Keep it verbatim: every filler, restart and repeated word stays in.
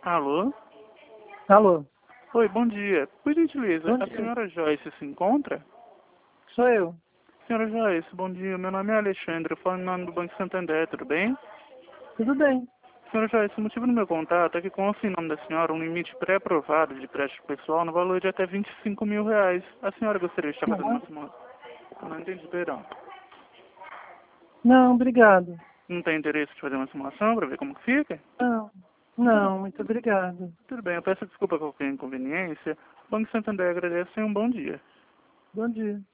Alô? Alô, Oi, bom dia. Por gentileza, bom a dia. senhora Joyce se encontra? Sou eu. Senhora Joyce, bom dia. Meu nome é Alexandre, eu falo em nome do Banco Santander, tudo bem? Tudo bem. Senhora Joyce, o motivo do meu contato é que consta em nome da senhora um limite pré-aprovado de crédito pessoal no valor de até vinte e cinco mil reais. A senhora gostaria de estar fazendo uma Não, simulação? Não entendi, perdão. não, obrigado. Não tem interesse de fazer uma simulação para ver como que fica? Não, Tudo, não, muito obrigado. tudo bem, eu peço desculpa por qualquer inconveniência. O Banco Santander agradece e um bom dia. Bom dia.